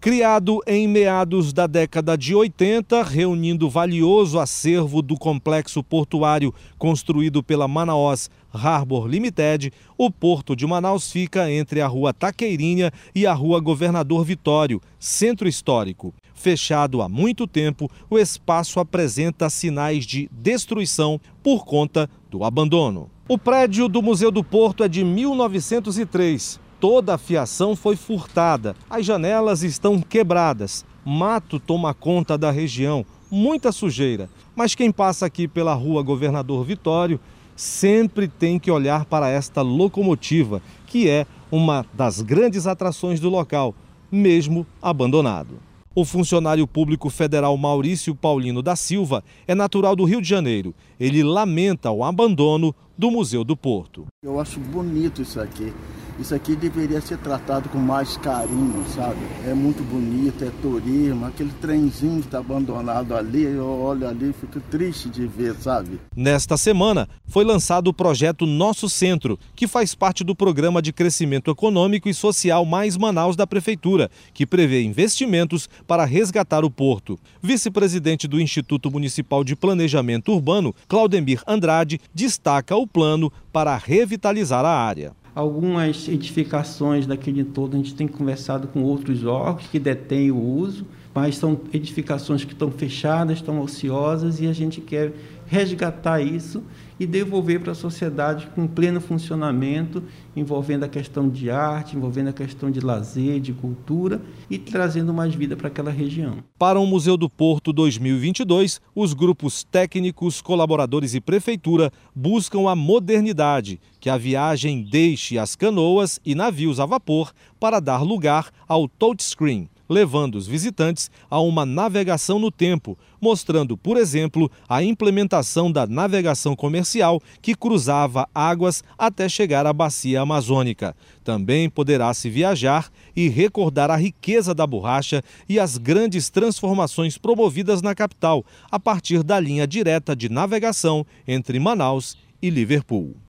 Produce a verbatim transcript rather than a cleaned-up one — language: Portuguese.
Criado em meados da década de oitenta, reunindo valioso acervo do complexo portuário construído pela Manaus Harbor Limited, o Porto de Manaus fica entre a Rua Taqueirinha e a Rua Governador Vitório, centro histórico. Fechado há muito tempo, o espaço apresenta sinais de destruição por conta do abandono. O prédio do Museu do Porto é de mil novecentos e três. Toda a fiação foi furtada, as janelas estão quebradas, mato toma conta da região, muita sujeira. Mas quem passa aqui pela Rua Governador Vitório sempre tem que olhar para esta locomotiva, que é uma das grandes atrações do local, mesmo abandonado. O funcionário público federal Maurício Paulino da Silva é natural do Rio de Janeiro. Ele lamenta o abandono do Museu do Porto. Eu acho bonito isso aqui. Isso aqui deveria ser tratado com mais carinho, sabe? É muito bonito, é turismo, aquele trenzinho que está abandonado ali, eu olho ali e fico triste de ver, sabe? Nesta semana foi lançado o projeto Nosso Centro, que faz parte do Programa de Crescimento Econômico e Social Mais Manaus da Prefeitura, que prevê investimentos para resgatar o porto. Vice-presidente do Instituto Municipal de Planejamento Urbano, Claudemir Andrade, destaca o plano para revitalizar a área. Algumas edificações daquele entorno a gente tem conversado com outros órgãos que detêm o uso, mas são edificações que estão fechadas, estão ociosas e a gente quer resgatar isso e devolver para a sociedade com pleno funcionamento, envolvendo a questão de arte, envolvendo a questão de lazer, de cultura e trazendo mais vida para aquela região. Para o Museu do Porto dois mil e vinte e dois, os grupos técnicos, colaboradores e prefeitura buscam a modernidade, que a viagem deixe as canoas e navios a vapor para dar lugar ao touchscreen, levando os visitantes a uma navegação no tempo, mostrando, por exemplo, a implementação da navegação comercial que cruzava águas até chegar à bacia amazônica. Também poderá-se viajar e recordar a riqueza da borracha e as grandes transformações promovidas na capital, a partir da linha direta de navegação entre Manaus e Liverpool.